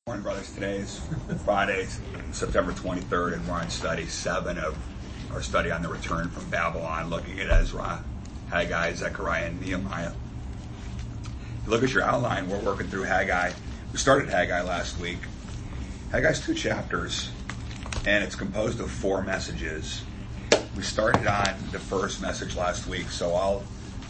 Morning, brothers. Today is Friday, September 23rd, and we're on study 7 of our study on the return from Babylon, looking at Ezra, Haggai, Zechariah, and Nehemiah. If you look at your outline, we're working through Haggai. We started Haggai last week. Haggai's 2 chapters, and it's composed of 4 messages. We started on the first message last week, so I'll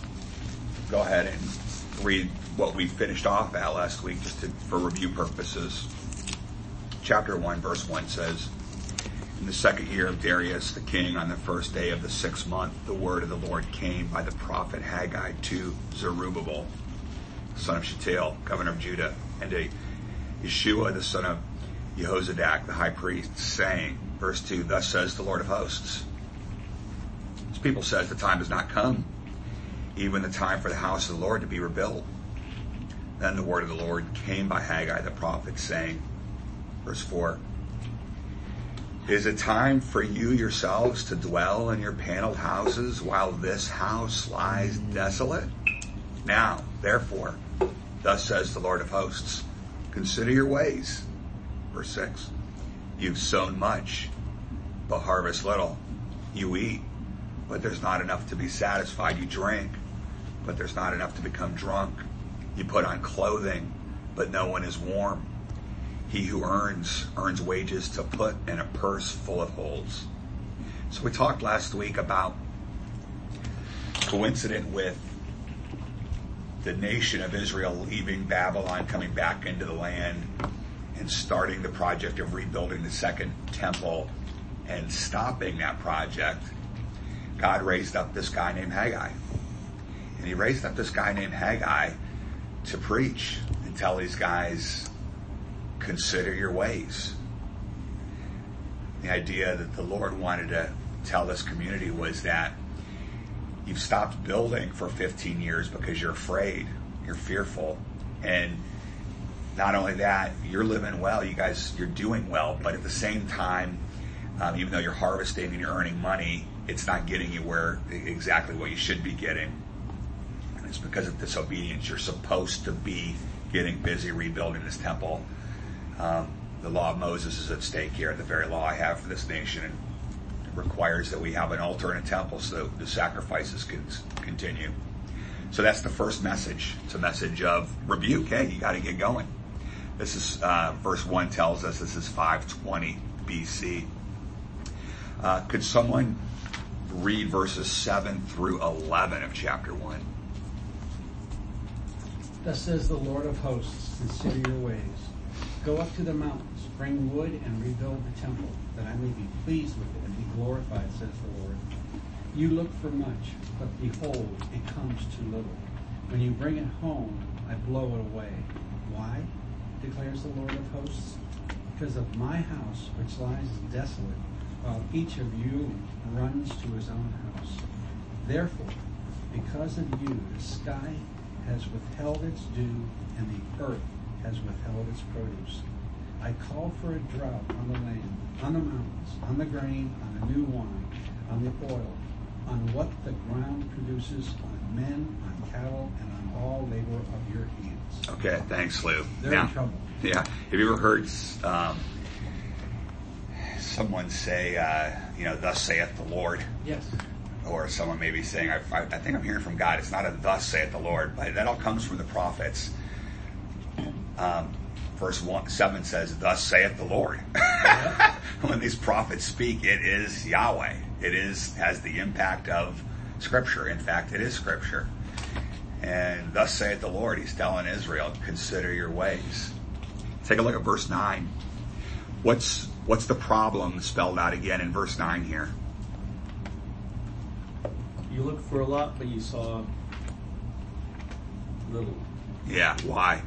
go ahead and read what we finished off at last week just for review purposes. Chapter 1, verse 1 says, "In the 2nd year of Darius the king, on the 1st day of the 6th month, the word of the Lord came by the prophet Haggai to Zerubbabel, son of Shealtiel, governor of Judah, and to Yeshua, the son of Jehozadak, the high priest, saying," verse 2, "Thus says the Lord of hosts. This people says the time has not come, even the time for the house of the Lord to be rebuilt. Then the word of the Lord came by Haggai the prophet, saying," verse 4, "Is it time for you yourselves to dwell in your paneled houses while this house lies desolate? Now, therefore, thus says the Lord of hosts, consider your ways." Verse 6, "You've sown much, but harvest little. You eat, but there's not enough to be satisfied. You drink, but there's not enough to become drunk. You put on clothing, but no one is warm. He who earns wages to put in a purse full of holes." So we talked last week about, coincident with the nation of Israel leaving Babylon, coming back into the land, and starting the project of rebuilding the second temple and stopping that project, God raised up this guy named Haggai. And he raised up this guy named Haggai to preach and tell these guys, consider your ways. The idea that the Lord wanted to tell this community was that you've stopped building for 15 years because you're afraid, you're fearful, and not only that, you're living well, you're doing well, but at the same time, even though you're harvesting and you're earning money, it's not getting you where exactly what you should be getting. And it's because of disobedience. You're supposed to be getting busy rebuilding this temple. The law of Moses is at stake here, the very law I have for this nation, and it requires that we have an altar and a temple so the sacrifices can continue. So that's the first message. It's a message of rebuke. Hey, you got to get going. This is verse 1 tells us this is 520 BC. Could someone read verses 7 through 11 of chapter 1? "Thus says the Lord of hosts, consider your ways. Go up to the mountains, bring wood and rebuild the temple, that I may be pleased with it and be glorified, says the Lord. You look for much, but behold, it comes too little. When you bring it home, I blow it away. Why, declares the Lord of hosts? Because of my house, which lies desolate, while each of you runs to his own house. Therefore, because of you, the sky has withheld its dew, and the earth has withheld its produce. I call for a drought on the land, on the mountains, on the grain, on the new wine, on the oil, on what the ground produces, on men, on cattle, and on all labor of your hands." Okay, thanks, Lou. They're in trouble. Yeah. Have you ever heard someone say, "Thus saith the Lord"? Yes. Or someone maybe saying, I think I'm hearing from God. It's not a "thus saith the Lord," but that all comes from the prophets. Verse 7 says, "Thus saith the Lord." Yeah. When these prophets speak, it is Yahweh. It has the impact of Scripture. In fact, it is Scripture. And "thus saith the Lord," he's telling Israel, consider your ways. Take a look at verse 9. What's the problem spelled out again in verse 9 here? You looked for a lot, but you saw little. Yeah, why?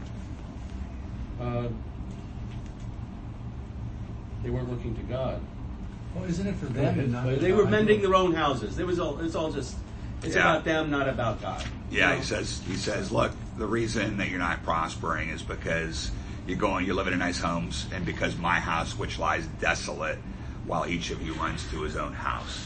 They weren't looking to God. Well, isn't it for them and not for They were God? mending their own houses. It's about them, not about God. Yeah, he says, look, the reason that you're not prospering is because you live in nice homes, and because my house, which lies desolate, while each of you runs to his own house.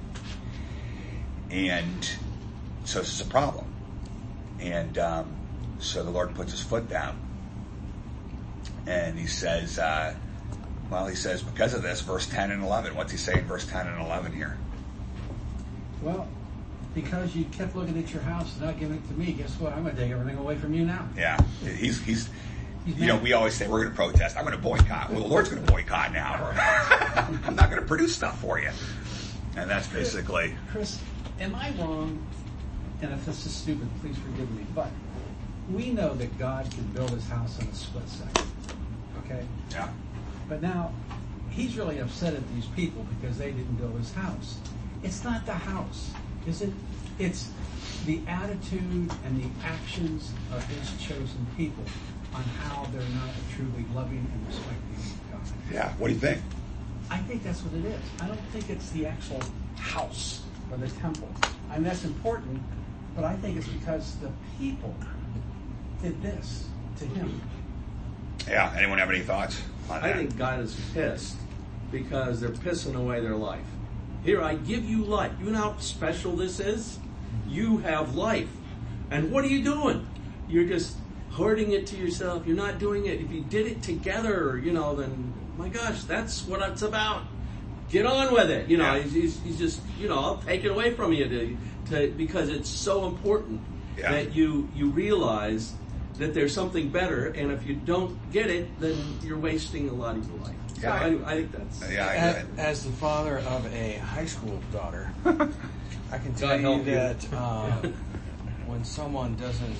And so this is a problem. And so the Lord puts his foot down. And he says, because of this, verse 10 and 11. What's he saying in verse 10 and 11 here? Well, because you kept looking at your house and not giving it to me, guess what? I'm going to take everything away from you now. Yeah, he's we always say we're going to protest. I'm going to boycott. Well, the Lord's going to boycott now. I'm not going to produce stuff for you. And that's basically... Chris, am I wrong? And if this is stupid, please forgive me. But we know that God can build his house in a split second. Okay? Yeah. But now, he's really upset at these people because they didn't build his house. It's not the house, is it? It's the attitude and the actions of his chosen people on how they're not truly loving and respecting God. Yeah. What do you think? I think that's what it is. I don't think it's the actual house or the temple. I mean, that's important, but I think it's because the people did this to him. Yeah. Anyone have any thoughts on that? I think God is pissed because they're pissing away their life. Here, I give you life. You know how special this is? You have life. And what are you doing? You're just hoarding it to yourself. You're not doing it. If you did it together, then, my gosh, that's what it's about. Get on with it. He's just, I'll take it away from you because it's so important that you realize that there's something better, and if you don't get it, then you're wasting a lot of your life. Yeah. I think that's... Yeah, as the father of a high school daughter, I can tell God you help you. that when someone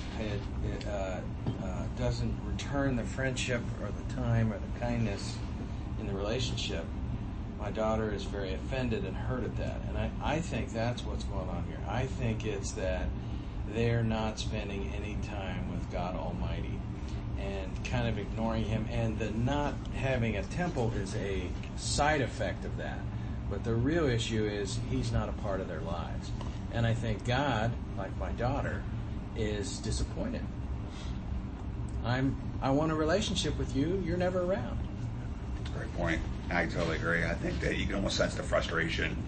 doesn't return the friendship or the time or the kindness in the relationship, my daughter is very offended and hurt at that. And I think that's what's going on here. I think it's that they're not spending any time with God Almighty and kind of ignoring him. And the not having a temple is a side effect of that. But the real issue is he's not a part of their lives. And I think God, like my daughter, is disappointed. I want a relationship with you. You're never around. Great point. I totally agree. I think that you can almost sense the frustration.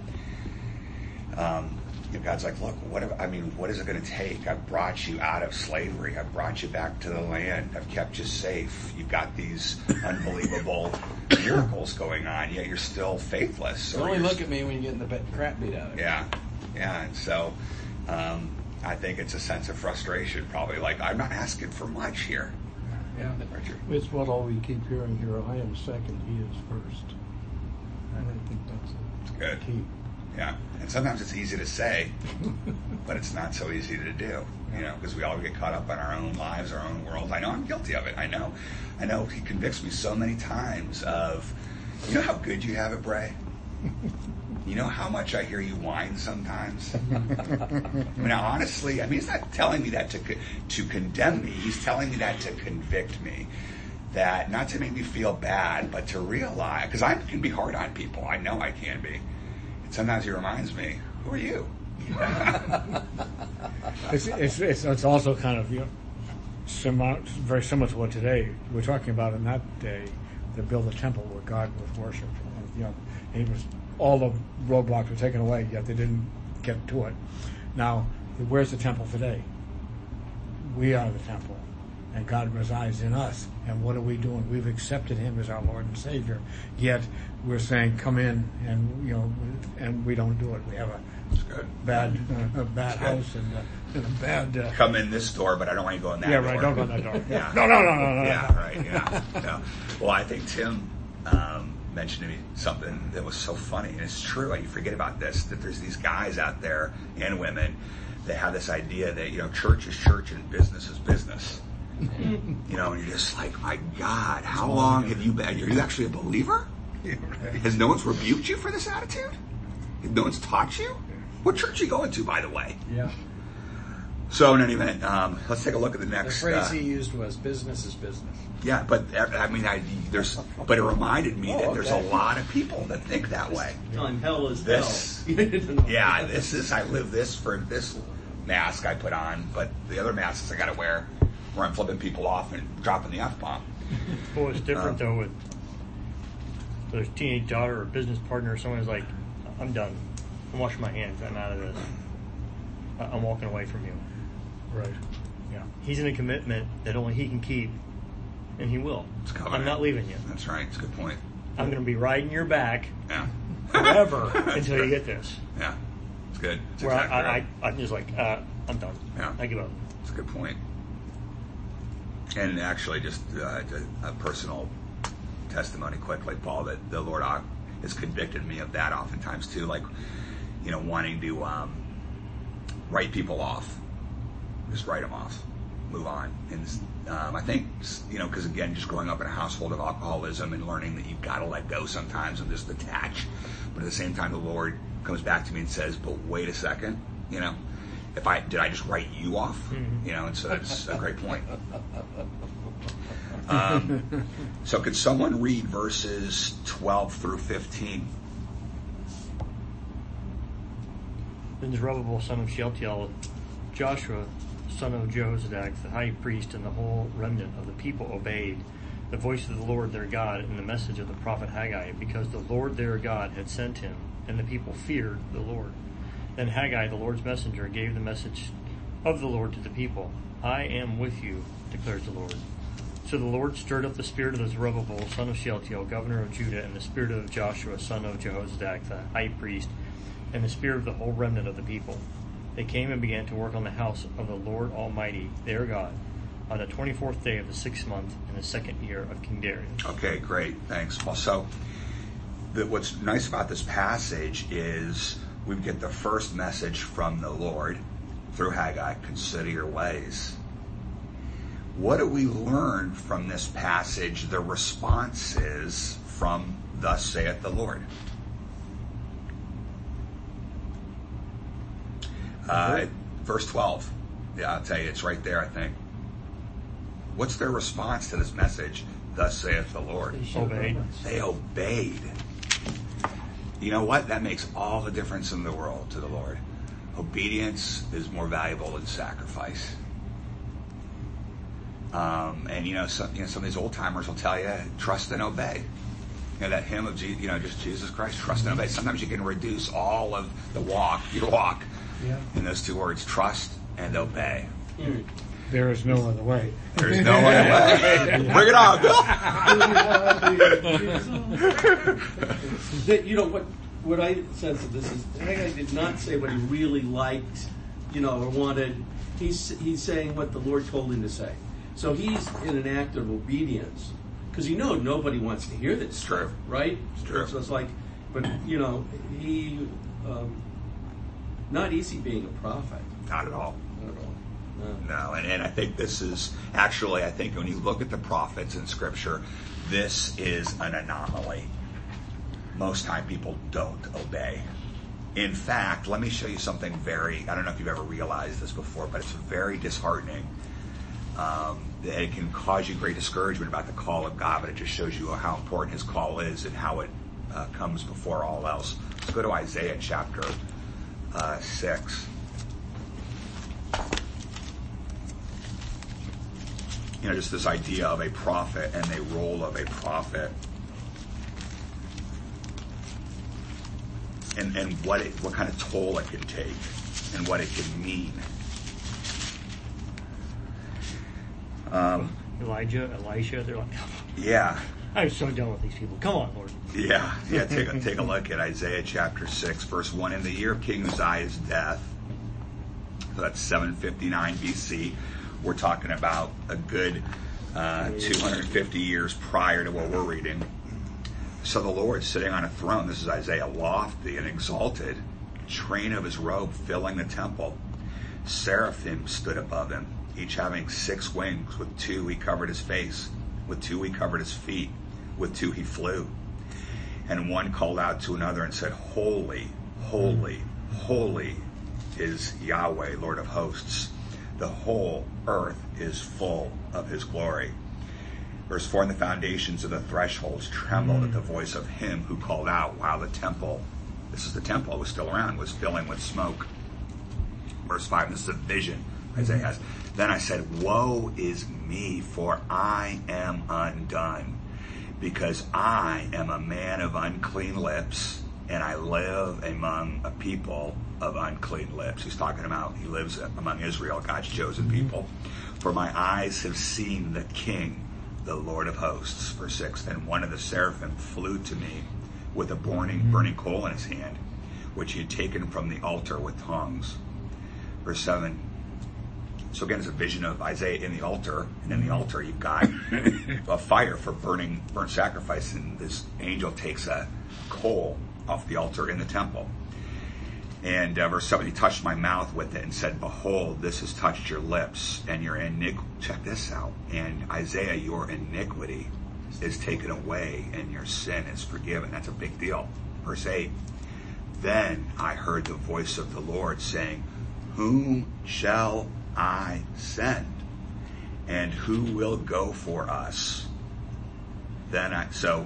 God's like, look, what is it going to take? I've brought you out of slavery. I've brought you back to the land. I've kept you safe. You've got these unbelievable miracles going on, yet you're still faithless. You only look at me when you're getting the crap beat out of you. Yeah. And so I think it's a sense of frustration, probably like, I'm not asking for much here. Yeah. Richard? It's what all we keep hearing here. I am second, he is first. And I think that's Good. key. Yeah, and sometimes it's easy to say, but it's not so easy to do, because we all get caught up in our own lives, our own world. I know I'm guilty of it. I know he convicts me so many times of, how good you have it, Bray? You know how much I hear you whine sometimes? Honestly, he's not telling me that to condemn me. He's telling me that to convict me. That not to make me feel bad, but to realize, because I can be hard on people. I know I can be. Sometimes he reminds me, who are you? It's also kind of very similar to what today we're talking about. In that day, to build a temple where God was worshipped, and all the roadblocks were taken away, yet they didn't get to it. Now, where's the temple today? We are the temple, and God resides in us. And what are we doing? We've accepted him as our Lord and Savior, yet we're saying, come in, and we don't do it. We have a bad house and a bad... Come in this door, but I don't want you to go in that door. Yeah, right, don't go in that door. Yeah. No. Yeah, right, yeah. Well, I think Tim mentioned to me something that was so funny, and it's true. You forget about this, that there's these guys out there, and women, that have this idea that, church is church and business is business. And you're just like, my God, how long have you been? Are you actually a believer? Yeah, right. Has no one's rebuked you for this attitude? No one's taught you? What church are you going to, by the way? Yeah. So, in any event, let's take a look at the The next. phrase he used was "business is business." Yeah, but but it reminded me that there's a lot of people that think that way. Telling hell is This, hell. yeah, this is, I live this for this mask I put on, but the other masks I got to wear where I'm flipping people off and dropping the F-bomb. Well, it's different though with a teenage daughter or business partner or someone who's like, I'm done. I'm washing my hands. I'm out of this. I'm walking away from you. Right. Yeah. He's in a commitment that only he can keep and He will. It's covenant. I'm not leaving you. That's right. It's a good point. I'm going to be riding your back Yeah. forever That's until good. you get this. Yeah. It's good. It's Where exactly right. I'm just like, I'm done. Yeah. I give up. It's a good point. And actually, just a personal testimony quickly, Paul, that the Lord has convicted me of that oftentimes too, like, wanting to write people off. Just write them off. Move on. And I think, because again, just growing up in a household of alcoholism and learning that you've got to let go sometimes and just detach. But at the same time, the Lord comes back to me and says, but wait a second, did I just write you off? Mm-hmm. And so that's a great point. So could someone read verses 12 through 15? Then Zerubbabel, son of Shealtiel, Joshua, son of Jehozadak, the high priest, and the whole remnant of the people obeyed the voice of the Lord their God and the message of the prophet Haggai, because the Lord their God had sent him, and the people feared the Lord. Then Haggai, the Lord's messenger, gave the message of the Lord to the people. I am with you, declares the Lord. So the Lord stirred up the spirit of Zerubbabel, son of Shealtiel, governor of Judah, and the spirit of Joshua, son of Jehozadak, the high priest, and the spirit of the whole remnant of the people. They came and began to work on the house of the Lord Almighty, their God, on the 24th day of the 6th month in the 2nd year of King Darius. Okay, great. Thanks, Paul. So what's nice about this passage is we get the first message from the Lord through Haggai, consider your ways. What do we learn from this passage? The response is from thus saith the Lord. Verse 12. Yeah, I'll tell you, it's right there, I think. What's their response to this message? Thus saith the Lord. Obeyed. They obeyed. You know what? That makes all the difference in the world to the Lord. Obedience is more valuable than sacrifice. And some of these old timers will tell you, trust and obey. That hymn of just Jesus Christ, trust and obey. Sometimes you can reduce all of your walk, in those two words, trust and obey. There is no other way. There's no other way. Bring it on, Bill. What I sense of this is Haggai did not say what he really liked, or wanted. He's saying what the Lord told him to say. So he's in an act of obedience because nobody wants to hear this. True. Right? It's true. So it's like, but he not easy being a prophet. Not at all. Not at all. No, and I think this is actually, I think when you look at the prophets in Scripture, this is an anomaly. Most time people don't obey. In fact, let me show you something I don't know if you've ever realized this before, but it's very disheartening. It can cause you great discouragement about the call of God, but it just shows you how important His call is and how it comes before all else. Let's go to Isaiah chapter 6. Just this idea of a prophet and the role of a prophet, and what kind of toll it can take, and what it can mean. Elijah, Elisha, they're like, Yeah. I'm so done with these people. Come on, Lord. Yeah. Take a look at Isaiah chapter 6, verse 1. In the year of King Uzziah's death, so that's 759 BC. We're talking about a good 250 years prior to what we're reading. So the Lord sitting on a throne, this is Isaiah, lofty and exalted, train of his robe filling the temple. Seraphim stood above him, each having 6 wings. With 2 he covered his face, with 2 he covered his feet, with 2 he flew. And one called out to another and said, Holy, holy, holy is Yahweh, Lord of hosts. The whole earth is full of his glory. Verse 4, and the foundations of the thresholds trembled at the voice of him who called out, while the temple, this is the temple, it was still around, was filling with smoke. Verse 5, this is a vision Isaiah has. Then I said, woe is me, for I am undone, because I am a man of unclean lips, and I live among a people of unclean lips. He's talking about he lives among Israel, God's chosen people. For my eyes have seen the King, the Lord of hosts. Verse 6, then one of the seraphim flew to me with a burning coal in his hand, which he had taken from the altar with tongs. Verse 7, so again, it's a vision of Isaiah in the altar, and in the altar you've got a fire for burnt sacrifice, and this angel takes a coal off the altar in the temple. And verse 7, he touched my mouth with it and said, behold, this has touched your lips, and your check this out, and Isaiah, your iniquity is taken away, and your sin is forgiven. That's a big deal. Verse 8, then I heard the voice of the Lord saying, whom shall I send? And who will go for us? So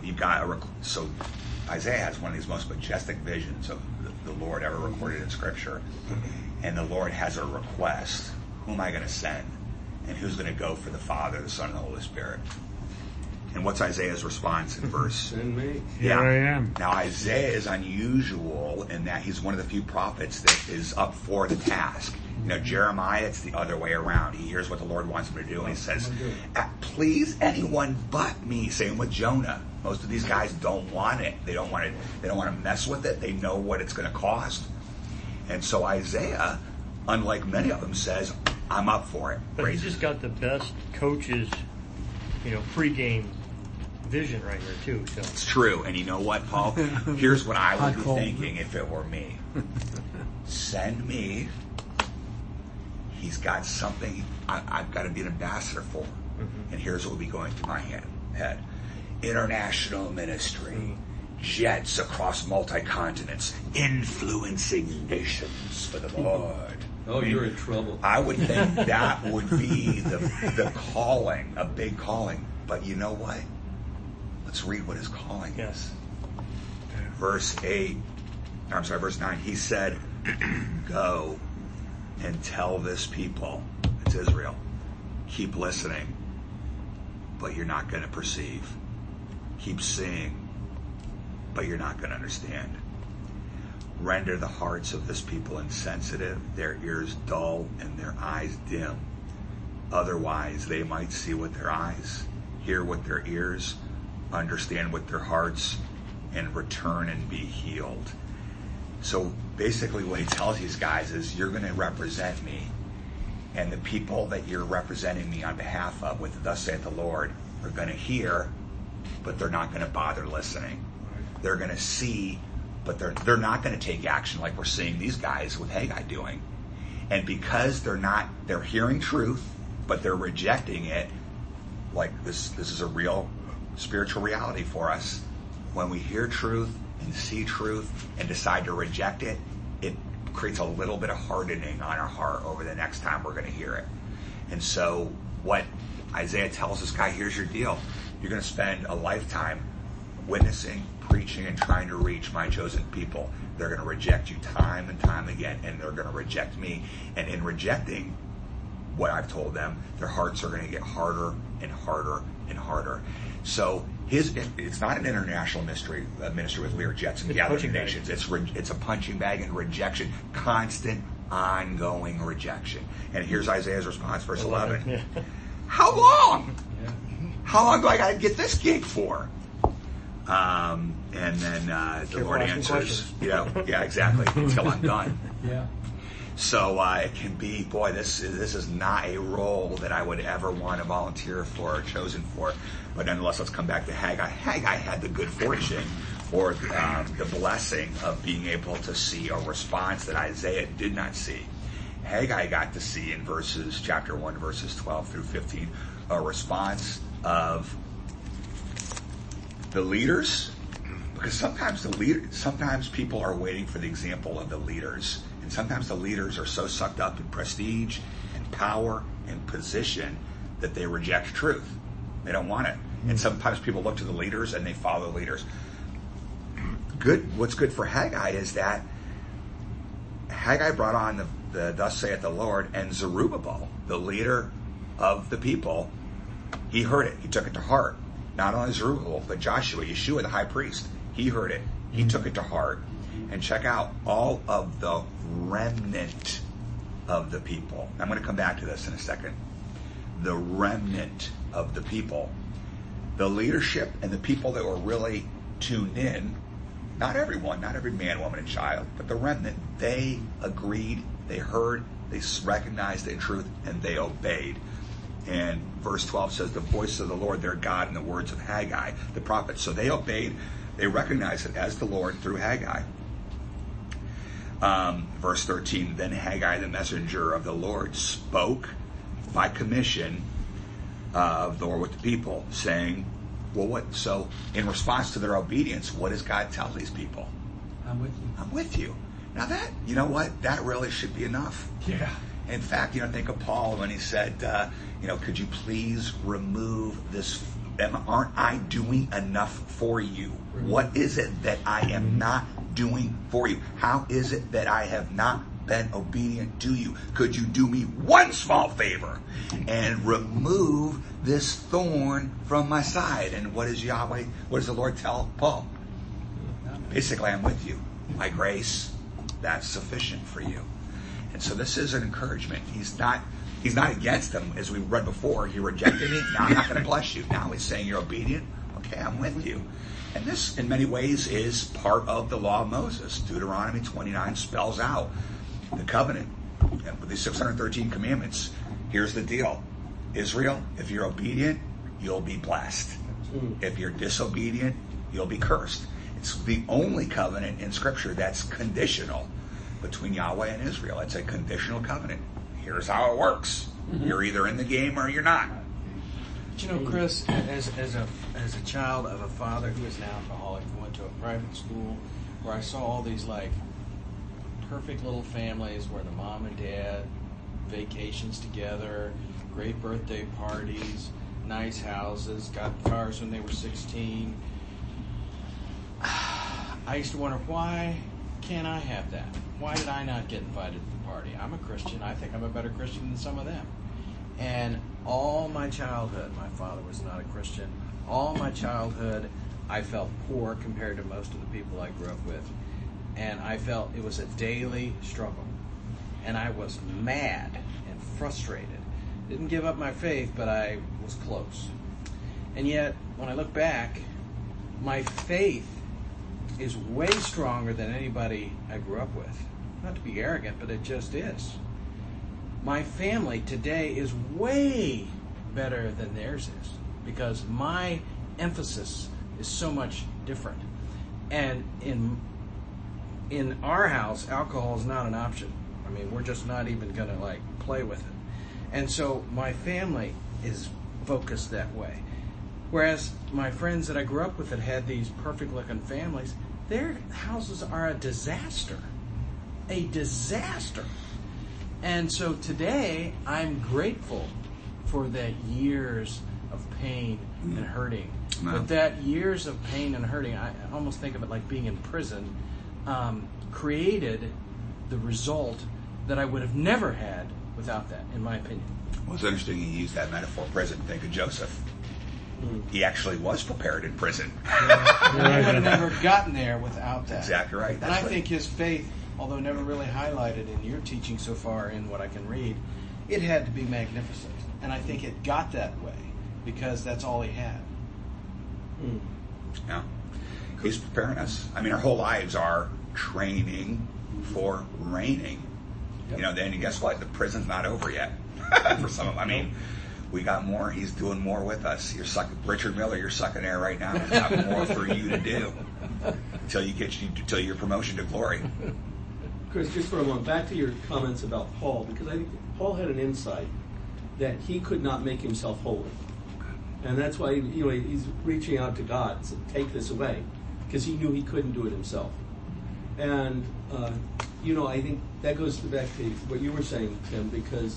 Isaiah has one of these most majestic visions of the Lord ever recorded in Scripture. And the Lord has a request. Who am I going to send? And who's going to go for the Father, the Son, and the Holy Spirit? And what's Isaiah's response in verse? Send me. Here I am. Now Isaiah is unusual in that he's one of the few prophets that is up for the task. Jeremiah, it's the other way around. He hears what the Lord wants him to do, and he says, please anyone but me. Same with Jonah. Most of these guys don't want it. They don't want to mess with it. They know what it's going to cost. And so Isaiah, unlike many of them, says, I'm up for it. But he's just got the best coach's, pregame vision right here too. So it's true. And you know what, Paul? Here's what I would be thinking if it were me. Send me. He's got something I've got to be an ambassador for. And here's what would be going through my head. International ministry, jets across multi-continents, influencing nations for the Lord. Oh, you're in trouble. I would think that would be the calling, a big calling. But you know what? Let's read what his calling is. Verse 9, he said, go and tell this people, it's Israel, keep listening, but you're not going to perceive. Keep seeing, but you're not going to understand. Render the hearts of this people insensitive, their ears dull, and their eyes dim. Otherwise, they might see with their eyes, hear with their ears, understand with their hearts, and return and be healed. So basically what he tells these guys is, you're going to represent me, and the people that you're representing me on behalf of with thus saith the Lord are going to hear, but they're not going to bother listening. They're going to see, but they're not going to take action like we're seeing these guys with Haggai doing. And because they're hearing truth, but they're rejecting it, like this is a real spiritual reality for us. When we hear truth and see truth and decide to reject it, it creates a little bit of hardening on our heart over the next time we're going to hear it. And so what Isaiah tells this guy, here's your deal. You're going to spend a lifetime witnessing, preaching, and trying to reach my chosen people. They're going to reject you time and time again, and they're going to reject me. And in rejecting what I've told them, their hearts are going to get harder and harder and harder. So it's not an international ministry with Lear jets and gathering nations. It's a punching bag and rejection, constant, ongoing rejection. And here's Isaiah's response, verse 11. Yeah. How long? How long do I got to get this gig for? And then the Lord answers, yeah, exactly, until I'm done. Yeah. So it can be, boy, this is not a role that I would ever want to volunteer for or chosen for. But nonetheless, let's come back to Haggai. Haggai had the good fortune or the blessing of being able to see a response that Isaiah did not see. Haggai got to see in chapter 1, verses 12 through 15, a response of the leaders, because sometimes people are waiting for the example of the leaders, and sometimes the leaders are so sucked up in prestige and power and position that they reject truth. They don't want it. And sometimes people look to the leaders and they follow the leaders. What's good for Haggai is that Haggai brought on the thus saith the Lord, and Zerubbabel, the leader of the people, he heard it. He took it to heart. Not only Zerubbabel, but Joshua, Yeshua, the high priest. He heard it. He took it to heart. And check out all of the remnant of the people. I'm going to come back to this in a second. The remnant of the people. the leadership and the people that were really tuned in, not everyone, not every man, woman, and child, but the remnant, they agreed, they heard, they recognized the truth, and they obeyed. And verse 12 says, the voice of the Lord their God and the words of Haggai, the prophet. So they obeyed, they recognized it as the Lord through Haggai. Verse 13, then Haggai, the messenger of the Lord, spoke by commission of the Lord with the people, saying, well, what? So in response to their obedience, what does God tell these people? I'm with you. I'm with you. Now that, you know what? That really should be enough. Yeah. In fact, think of Paul when he said, could you please remove this? Aren't I doing enough for you? What is it that I am not doing for you? How is it that I have not been obedient to you? Could you do me one small favor and remove this thorn from my side? And what does the Lord tell Paul? Basically, I'm with you. My grace, that's sufficient for you. And so this is an encouragement. He's not against them, as we read before. He rejected me. Now I'm not going to bless you. Now he's saying you're obedient. Okay, I'm with you. And this, in many ways, is part of the law of Moses. Deuteronomy 29 spells out the covenant with the 613 commandments. Here's the deal. Israel, if you're obedient, you'll be blessed. If you're disobedient, you'll be cursed. It's the only covenant in Scripture that's conditional between Yahweh and Israel. It's a conditional covenant. Here's how it works. You're either in the game or you're not. But Chris, as a child of a father who is an alcoholic, who went to a private school where I saw all these perfect little families where the mom and dad vacations together, great birthday parties, nice houses, got cars when they were 16. I used to wonder, why can't I have that? Why did I not get invited to the party? I'm a Christian. I think I'm a better Christian than some of them. And all my childhood, my father was not a Christian. All my childhood, I felt poor compared to most of the people I grew up with. And I felt it was a daily struggle. And I was mad and frustrated. Didn't give up my faith, but I was close. And yet, when I look back, my faith is way stronger than anybody I grew up with. Not to be arrogant, but it just is. My family today is way better than theirs is because my emphasis is so much different. And in our house, alcohol is not an option. I mean, we're just not even going to play with it. And so my family is focused that way. Whereas my friends that I grew up with that had these perfect looking families, their houses are a disaster. A disaster. And so today, I'm grateful for that years of pain and hurting. Wow. But that years of pain and hurting, I almost think of it like being in prison, created the result that I would have never had without that, in my opinion. Well, it's interesting you use that metaphor, prison. Think of Joseph. He actually was prepared in prison. He would have never gotten there without that. Exactly right. And I think his faith, although never really highlighted in your teaching so far in what I can read, it had to be magnificent. And I think it got that way because that's all he had. Yeah. He's preparing us. I mean, our whole lives are training for reigning. Yep. Then guess what? The prison's not over yet. For some of them. I mean, we got more. He's doing more with us. Richard Miller, you're sucking air right now. He's got more for you to do until your promotion to glory. Chris, just for a moment, back to your comments about Paul, because I think Paul had an insight that he could not make himself holy. And that's why he's reaching out to God to take this away, because he knew he couldn't do it himself. And, I think that goes back to what you were saying, Tim, because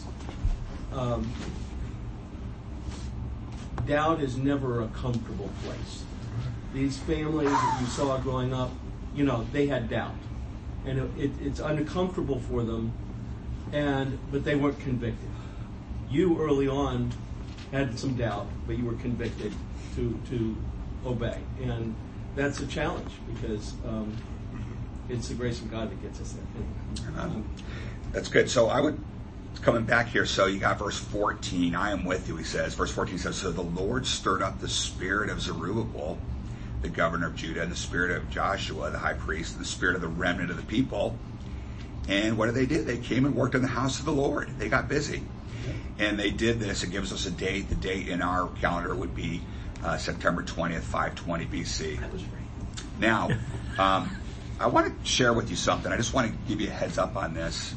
doubt is never a comfortable place. These families that you saw growing up, they had doubt. And it's uncomfortable for them, but they weren't convicted. You early on had some doubt, but you were convicted to obey. And that's a challenge because it's the grace of God that gets us there. That's good. So I would coming back here, so you got verse 14. I am with you, he says. Verse 14 says, so the Lord stirred up the spirit of Zerubbabel, the governor of Judah, and the spirit of Joshua, the high priest, and the spirit of the remnant of the people. And what did they do? They came and worked in the house of the Lord. They got busy. And they did this. It gives us a date. The date in our calendar would be September 20th, 520 BC. That was great. Now, I want to share with you something. I just want to give you a heads up on this.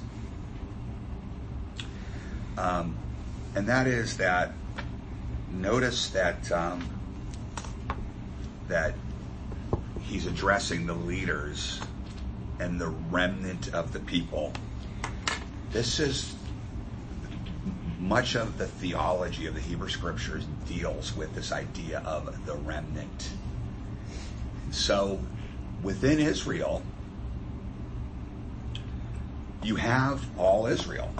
And that is that, notice that that he's addressing the leaders and the remnant of the people. This is much of the theology of the Hebrew Scriptures deals with this idea of the remnant. So, within Israel, you have all Israel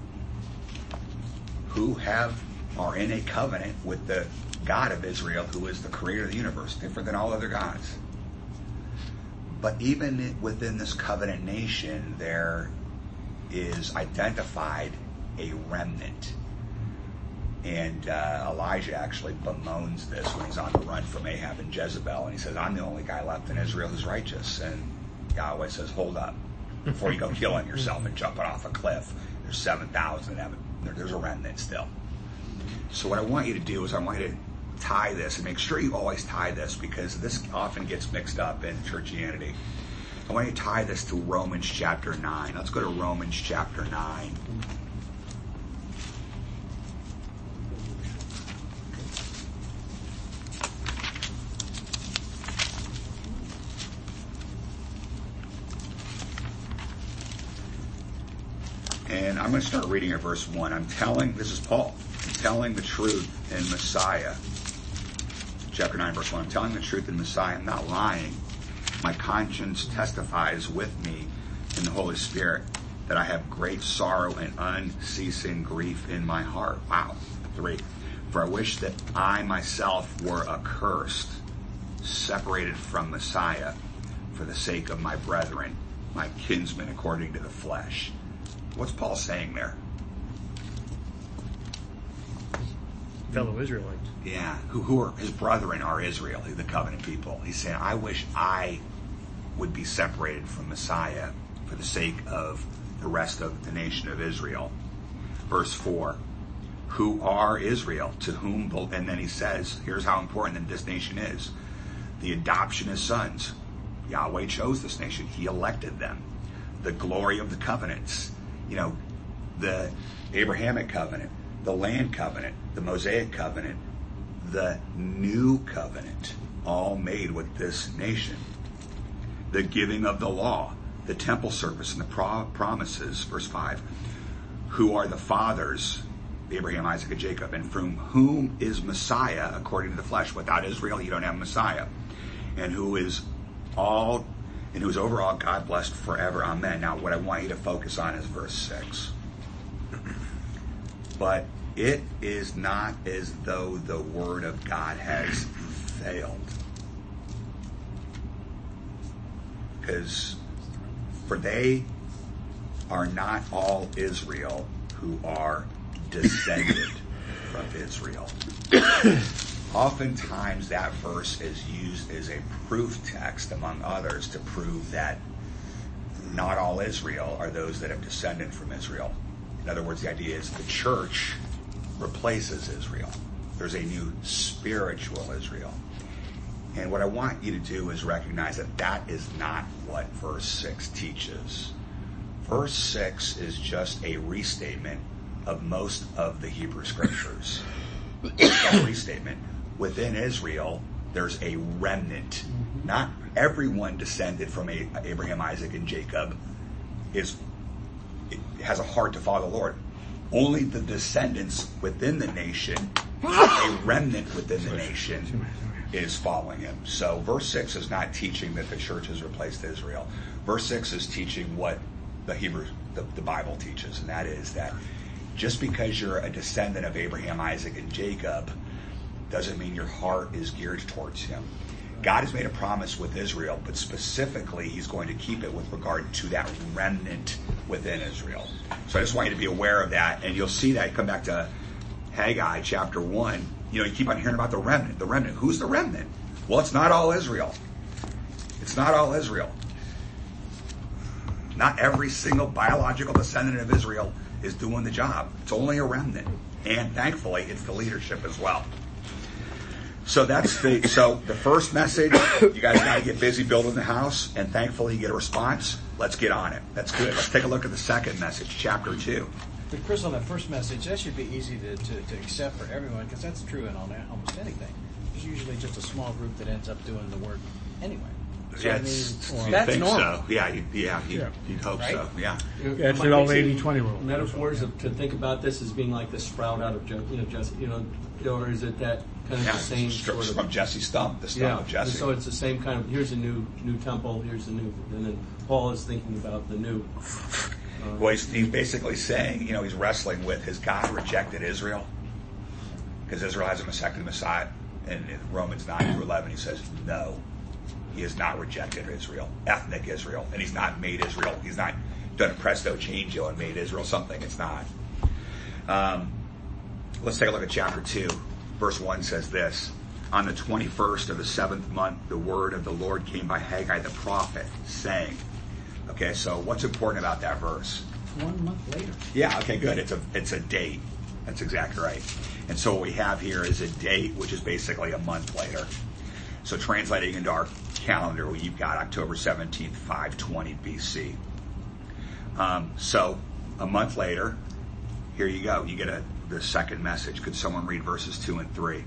who are in a covenant with the God of Israel, who is the creator of the universe, different than all other gods. But even within this covenant nation, there is identified a remnant. And Elijah actually bemoans this when he's on the run from Ahab and Jezebel, and he says, I'm the only guy left in Israel who's righteous. And Yahweh says, hold up, before you go killing yourself and jumping off a cliff. There's 7,000 of them. There's a remnant still. So what I want you to do is I want you to tie this, and make sure you always tie this, because this often gets mixed up in churchianity. I want you to tie this to Romans chapter 9. Let's go to Romans chapter 9. And I'm going to start reading at verse 1. This is Paul. I'm telling the truth in Messiah. Chapter 9, verse 1. I'm telling the truth in Messiah. I'm not lying. My conscience testifies with me in the Holy Spirit that I have great sorrow and unceasing grief in my heart. Wow. 3. For I wish that I myself were accursed, separated from Messiah, for the sake of my brethren, my kinsmen according to the flesh. What's Paul saying there? Fellow Israelites. Yeah, who are his brethren are Israel, the covenant people. He's saying, I wish I would be separated from Messiah for the sake of the rest of the nation of Israel. Verse 4, who are Israel, to whom, and then he says, here's how important this nation is. The adoption as sons. Yahweh chose this nation. He elected them. The glory of the covenants. The Abrahamic covenant, the land covenant, the Mosaic covenant, the new covenant, all made with this nation. The giving of the law, the temple service, and the promises, verse 5, who are the fathers, Abraham, Isaac, and Jacob, and from whom is Messiah according to the flesh. Without Israel, you don't have Messiah. And who is overall God blessed forever. Amen. Now, what I want you to focus on is verse 6. But it is not as though the word of God has failed. Because for they are not all Israel who are descended from Israel. Oftentimes that verse is used as a proof text, among others, to prove that not all Israel are those that have descended from Israel. In other words, the idea is the church replaces Israel. There's a new spiritual Israel. And what I want you to do is recognize that that is not what verse 6 teaches. Verse 6 is just a restatement of most of the Hebrew Scriptures. It's a restatement. Within Israel, there's a remnant. Not everyone descended from Abraham, Isaac, and Jacob has a heart to follow the Lord. Only the descendants within the nation, a remnant within the nation, is following him. So verse 6 is not teaching that the church has replaced Israel. Verse 6 is teaching what the Bible teaches, and that is that just because you're a descendant of Abraham, Isaac, and Jacob doesn't mean your heart is geared towards him. God has made a promise with Israel, but specifically he's going to keep it with regard to that remnant within Israel. So I just want you to be aware of that, and you'll see that. Come back to Haggai chapter 1. You keep on hearing about the remnant. The remnant. Who's the remnant? Well, it's not all Israel. It's not all Israel. Not every single biological descendant of Israel is doing the job. It's only a remnant. And thankfully, it's the leadership as well. So the first message, you guys got to get busy building the house, and thankfully you get a response. Let's get on it. That's good. Let's take a look at the second message, chapter 2. But Chris, on that first message, that should be easy to accept for everyone, because that's true in almost anything. There's usually just a small group that ends up doing the work anyway. So, Yeah, that's normal. So. Yeah, you'd hope Right? so. Yeah. Yeah, it's the old 80-20 rule. Metaphors to think about this as being like the sprout out of Jesse, or is it that kind of the same sort of from Jesse's stump, the stump of Jesse. So it's the same kind of, here's a new temple, here's the new, and then Paul is thinking about the new. Well, he's basically saying, he's wrestling with, has God rejected Israel? Because Israel has a second Messiah. And in Romans 9-11, he says, no, he has not rejected Israel, ethnic Israel. And he's not made Israel. He's not done a presto changeo and made Israel something. It's not. Let's take a look at chapter 2. Verse 1 says this: on the 21st of the 7th month, the word of the Lord came by Haggai the prophet, saying. Okay, so what's important about that verse? 1 month later. Yeah, okay, good. It's a date. That's exactly right. And so what we have here is a date, which is basically a month later. So translating into our calendar, you've got October 17th, 520 BC. So a month later, here you go. You get the second message. Could someone read verses 2 and 3?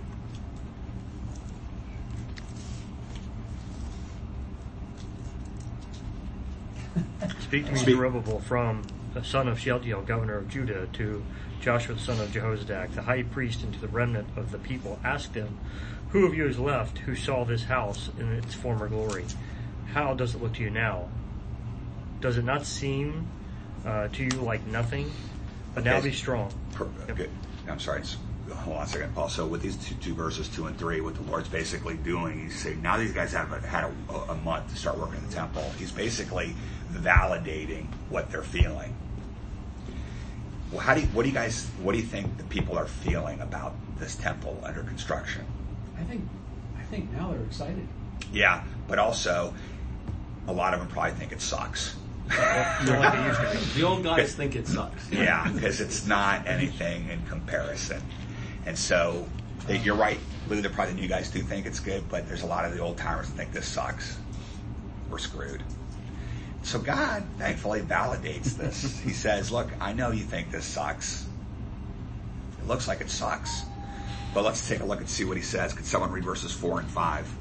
Speak to me, Zerubbabel, from the son of Shealtiel, governor of Judah, to Joshua the son of Jehozadak, the high priest, and to the remnant of the people. Ask them, who of you is left who saw this house in its former glory? How does it look to you now? Does it not seem to you like nothing? But now be strong. Good. I'm sorry. Hold on a second, Paul. So with these two verses 2 and 3, what the Lord's basically doing, he's saying, now these guys have had a month to start working in the temple. He's basically validating what they're feeling. Well, what do you think the people are feeling about this temple under construction? I think now they're excited. Yeah, but also a lot of them probably think it sucks. The old guys think it sucks. Yeah, because it's not anything in comparison. And so you're right. Lou, probably the new guys do think it's good, but there's a lot of the old timers that think this sucks. We're screwed. So God, thankfully, validates this. He says, look, I know you think this sucks. It looks like it sucks. But let's take a look and see what he says. Could someone read verses 4 and 5?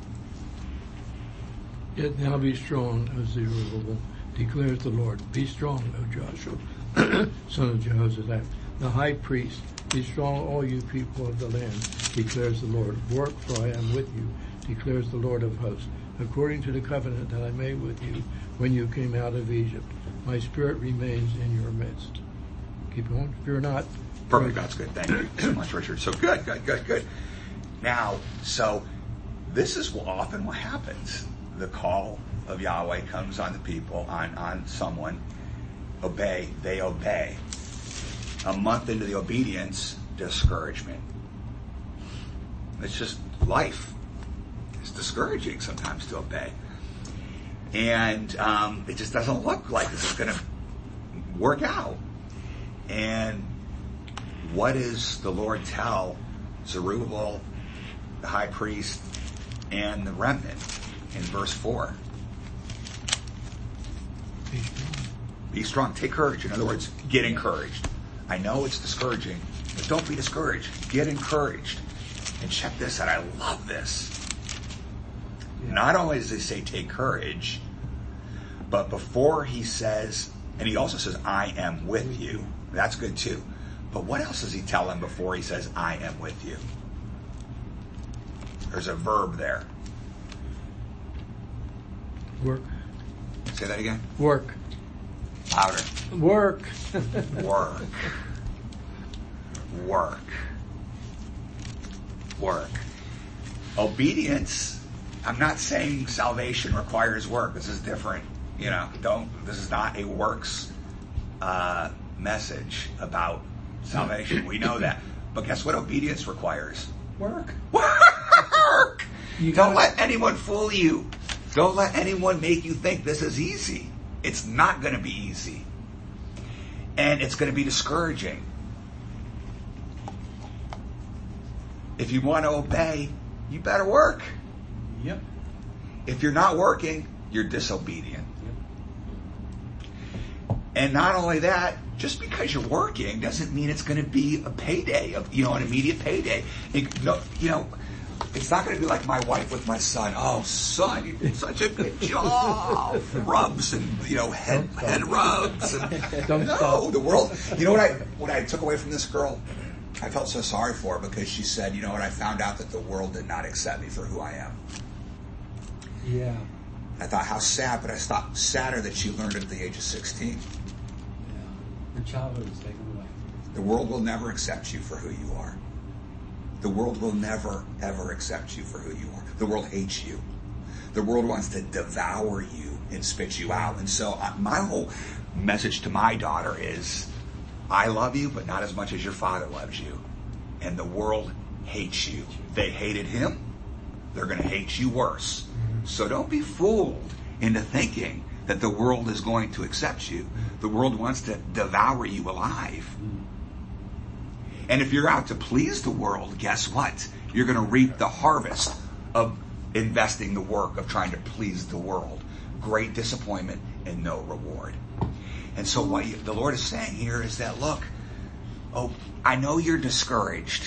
Yet now be strong, O Zerubbabel, declares the Lord. Be strong, O Joshua, son of Jehozadak, the high priest. Be strong, all you people of the land, declares the Lord. Work, for I am with you, declares the Lord of hosts. According to the covenant that I made with you when you came out of Egypt, my spirit remains in your midst. Keep going. Fear not. Perfect. That's good. Thank you so much, Richard. So good. Now, so this is often what happens. The call of Yahweh comes on the people, on someone. Obey. They obey. A month into the obedience, discouragement. It's just life. It's discouraging sometimes to obey. And it just doesn't look like this is going to work out. And what does the Lord tell Zerubbabel, the high priest, and the remnant in verse 4? Be strong. Take courage. In other words, get encouraged. I know it's discouraging, but don't be discouraged. Get encouraged. And check this out. I love this. Not only does he say take courage, but before he says, and he also says, I am with you. That's good too. But what else does he tell him before he says, I am with you? There's a verb there. Work. Say that again. Work. Louder. Work. Work. Work. Work. Obedience I'm not saying salvation requires work. This is different. This is not a works message about salvation. We know that. But guess what obedience requires? Work. Work! Don't let anyone fool you. Don't let anyone make you think this is easy. It's not going to be easy. And it's going to be discouraging. If you want to obey, you better work. Yep. If you're not working, you're disobedient. Yep. And not only that, just because you're working doesn't mean it's going to be a payday, an immediate payday. It's not going to be like my wife with my son. Oh, son, you did such a good job. Rubs and, head rubs. And, the world. You know what I took away from this girl? I felt so sorry for her because she said, I found out that the world did not accept me for who I am. Yeah. I thought, how sad, but I thought sadder that she learned it at the age of 16. Yeah. Her childhood was taken away. The world will never accept you for who you are. The world will never, ever accept you for who you are. The world hates you. The world wants to devour you and spit you out. And so my whole message to my daughter is, I love you, but not as much as your father loves you. And the world hates you. They hated him. They're going to hate you worse. So don't be fooled into thinking that the world is going to accept you. The world wants to devour you alive. And if you're out to please the world, guess what? You're going to reap the harvest of investing the work of trying to please the world. Great disappointment and no reward. And so what the Lord is saying here is that, look, I know you're discouraged.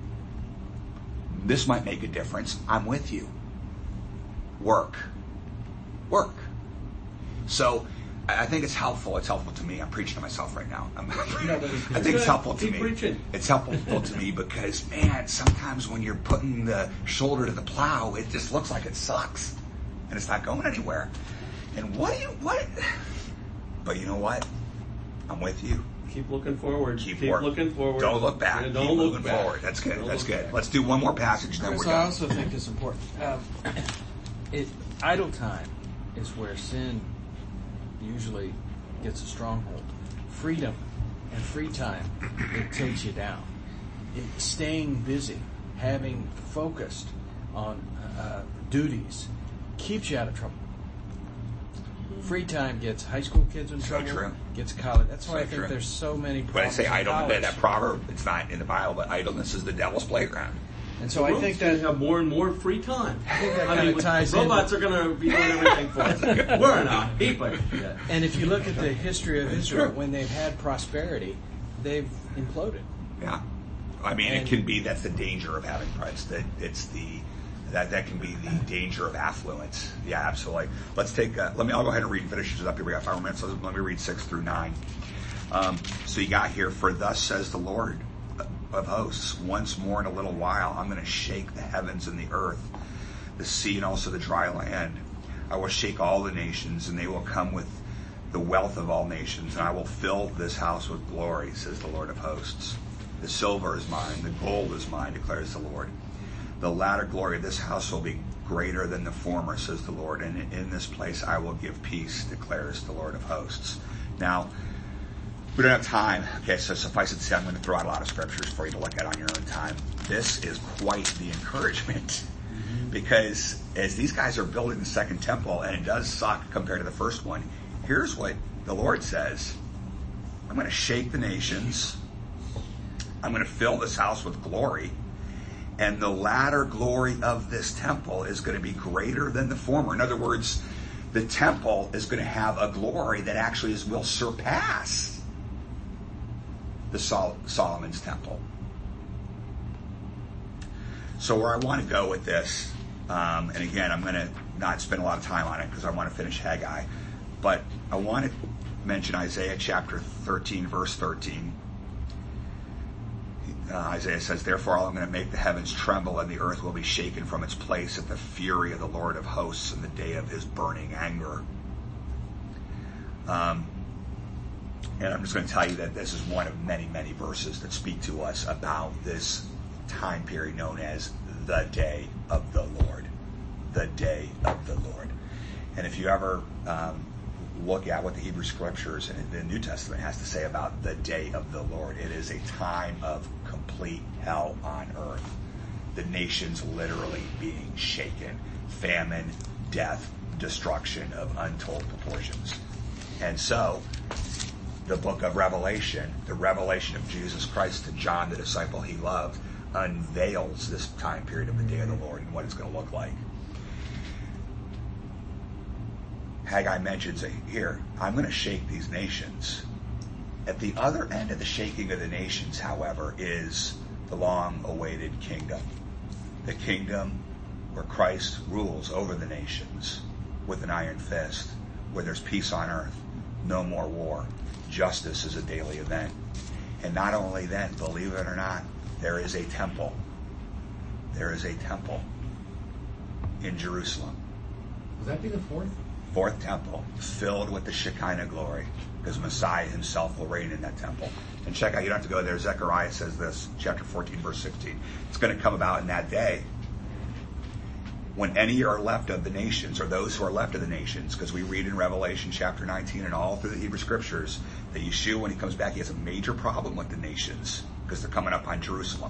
This might make a difference. I'm with you. Work. So I think it's helpful. It's helpful to me. I'm preaching to myself right now. I think it's helpful to me. Preaching. It's helpful to me because, man, sometimes when you're putting the shoulder to the plow, it just looks like it sucks. And it's not going anywhere. And what? But you know what? I'm with you. Keep looking forward. Keep looking forward. Don't look back. Yeah, Keep don't look moving back. forward. That's good. Don't That's look good. back. Let's do one more passage, then we're Chris, I done. also think it's important. Idle time is where sin usually gets a stronghold. Freedom and free time, it takes you down. Staying busy, having focused on duties, keeps you out of trouble. Free time gets high school kids in trouble. True. Gets college. That's why So I think true. there's so many problems. When I say in idle, college. that proverb, it's not in the Bible, but idleness is the devil's playground. And so I think that have more and more free time. I think that kind of ties in. Robots are going to be doing everything for us. We're in a heap of shit. And if you look at the history of Israel, when they've had prosperity, they've imploded. Yeah. I mean, it can be, that's the danger of having price. That can be the danger of affluence. Yeah, absolutely. Let's take, I'll go ahead and read and finish this up here. We got 5 more minutes. So let me read 6 through 9. So you got here, for thus says the Lord of hosts, once more in a little while, I'm going to shake the heavens and the earth, the sea and also the dry land. I will shake all the nations, and they will come with the wealth of all nations, and I will fill this house with glory, says the Lord of hosts. The silver is mine, the gold is mine, declares the Lord. The latter glory of this house will be greater than the former, says the Lord, and in this place I will give peace, declares the Lord of hosts. Now, we don't have time. Okay, so suffice it to say, I'm going to throw out a lot of scriptures for you to look at on your own time. This is quite the encouragement, because as these guys are building the second temple, and it does suck compared to the first one, here's what the Lord says. I'm going to shake the nations. I'm going to fill this house with glory. And the latter glory of this temple is going to be greater than the former. In other words, the temple is going to have a glory that actually will surpass the Solomon's temple. So where I want to go with this, and again, I'm going to not spend a lot of time on it because I want to finish Haggai, but I want to mention Isaiah chapter 13, verse 13. Isaiah says, therefore I'm going to make the heavens tremble and the earth will be shaken from its place at the fury of the Lord of hosts in the day of his burning anger. And I'm just going to tell you that this is one of many, many verses that speak to us about this time period known as the day of the Lord. the day of the Lord. And if you ever look at what the Hebrew Scriptures and the New Testament has to say about the day of the Lord, it is a time of complete hell on earth. The nations literally being shaken. Famine, death, destruction of untold proportions. And so, the book of Revelation, the revelation of Jesus Christ to John, the disciple he loved, unveils this time period of the day of the Lord and what it's going to look like. Haggai mentions here, I'm going to shake these nations. At the other end of the shaking of the nations, however, is the long-awaited kingdom. The kingdom where Christ rules over the nations with an iron fist, where there's peace on earth, no more war. Justice is a daily event. And not only then, believe it or not, there is a temple. There is a temple in Jerusalem. Will that be the fourth? Fourth temple, filled with the Shekinah glory, because Messiah himself will reign in that temple. And check out, you don't have to go there. Zechariah says this, chapter 14, verse 16. It's going to come about in that day when any are left of the nations, or those who are left of the nations, because we read in Revelation chapter 19 and all through the Hebrew Scriptures that Yeshua, when he comes back, he has a major problem with the nations because they're coming up on Jerusalem.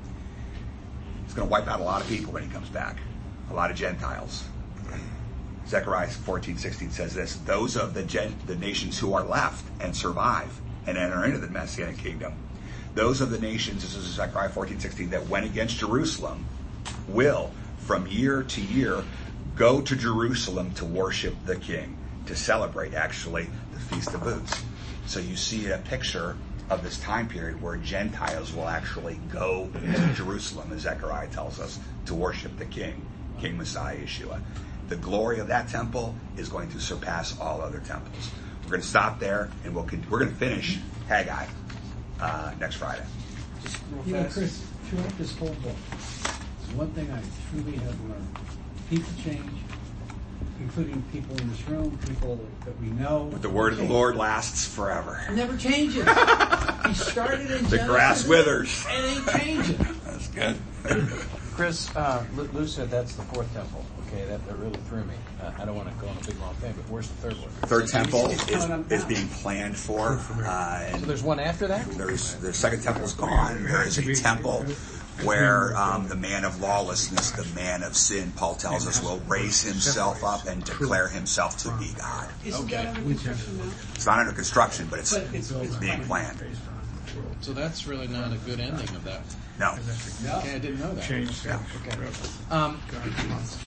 He's going to wipe out a lot of people when he comes back, a lot of Gentiles. Zechariah 14:16 says this, those of the nations who are left and survive and enter into the Messianic kingdom, those of the nations, this is Zechariah 14:16, that went against Jerusalem will, from year to year, go to Jerusalem to worship the King, to celebrate, actually, the Feast of Booths. So you see a picture of this time period where Gentiles will actually go to Jerusalem, as Zechariah tells us, to worship the King, King Messiah Yeshua. The glory of that temple is going to surpass all other temples. We're going to stop there, and we're going to finish Haggai next Friday. Just real You know, fast. Chris, throughout this whole book, there's one thing I truly have learned. People change, including people in this room, people that we know. But the word of the Lord lasts forever. It never changes. He started in The Genesis, grass withers. and ain't changing. That's good. Chris, Lou said that's the fourth temple. Okay, that really threw me. I don't want to go on a big long thing, but where's the third one? Third temple It's coming up is now. being planned for. So there's one after that? The second temple's gone. There is a temple where the man of lawlessness, the man of sin, Paul tells us, will raise himself up and declare himself to be God. Isn't that under construction now? It's not under construction, but it's But it's being planned. So that's really not a good ending of that. No. No. Okay, I didn't know that. Change. Yeah. Okay.